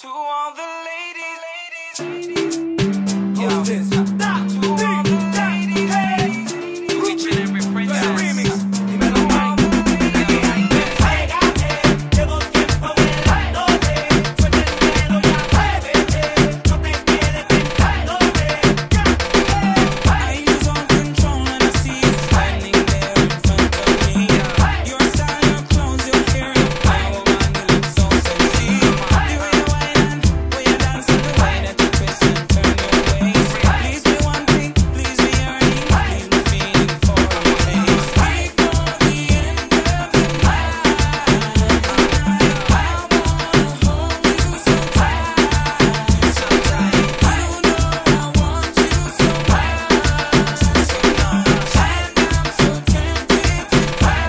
To all the ladies. Yo. Who's this? To all the ladies. Reaching every princess. Remix. Dímelo, Mike. Llevo tiempo velándote, suelta el dedo y atrévete, no te quedes tentándome. I lose all control when I see you standing there in front of me. Your style, your clothes, your hair, your power, man, you look so sexy. The way you whine and way you dance and the way that you twist and turn your waist. Please me one thing, please me yearning, please me feeling for your taste. Before the end of the night, I wanna hold you so tight, so tight. You know I want you so much, so much, and I'm so tempted to cry.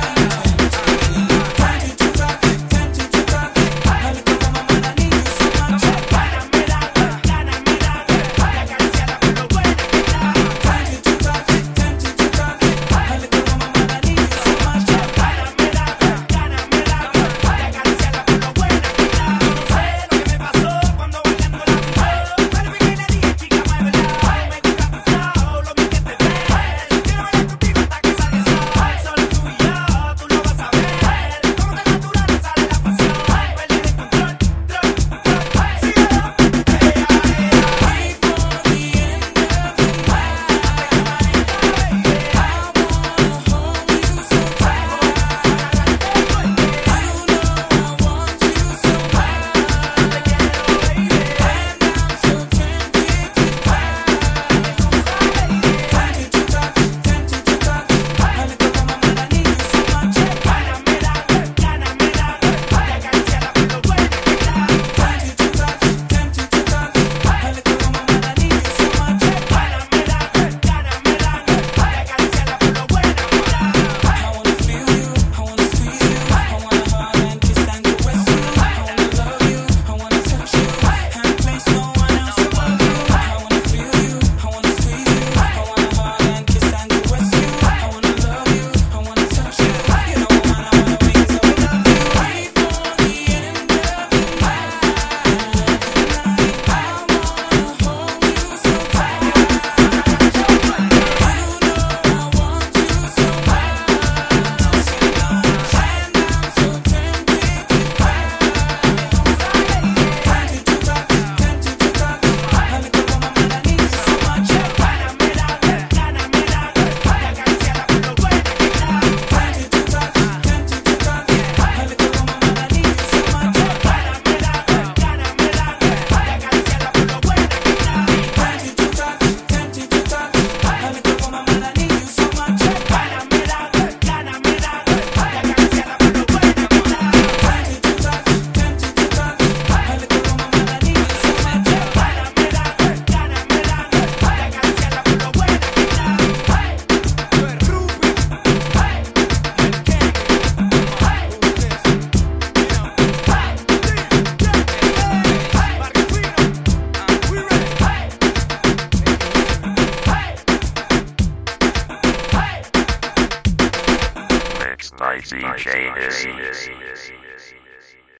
Tempted to talk, tempted to talk. A little mama, man, I need you so much. Gáname la, y acariciala con lo buena que está. Tempted to talk, tempted to talk. A little mama, man, I need you so much. Gáname la, y acariciala con lo buena que está. No sé lo que me pasó cuando bailando la picó, pero vi que le dije, chica, muévela. Me gusta tu flow, lo bien que te ves. Quiero bailar contigo hasta que salga el sol. Solo tú y yo, tú lo vas a ver. Como tan natural sale la pasión. Perder el control, síguelo. Before the end of the night, I wanna hold you so tight. You know I want you so much, and I'm so tempted to cry. Tempted to talk, tempted to talk. A little mama, man, I need you so much. Gánamela, y acariciala con lo buena que está. Tempted to talk, tempted to talk. A little mama, man, I need you so much. Gánamela, y acariciala con lo buena que está. I wanna feel you, I wanna squeeze you, I wanna hug and kiss and caress you. I wanna love you, I wanna touch you, and place no one else above you. I wanna feel you, I wanna squeeze you, I wanna hug and kiss and caress you. I wanna love you, I wanna touch you. You know, woman, I wanna wings of love you. Before the end of the night, I wanna hold you so tight. You know I want you so much, and I'm so tempted to cry. Tempted to talk, tempted to talk. A little woman, man, I need you so much. Gánamela, y acariciala con lo buena que está. Tempted to talk, tempted to talk. A little woman, man, I need you so much. Gánamela, y acariciala con lo buena que está. Tempted to talk, tempted to talk. A little woman, man, I need you so much. Gánamela, y acariciala con lo buena que está. Tempted to talk, tempted to talk. A little woman, man, I need you so much. Gánamela, y acariciala con lo buena que está. Mixed by DJ Hissy.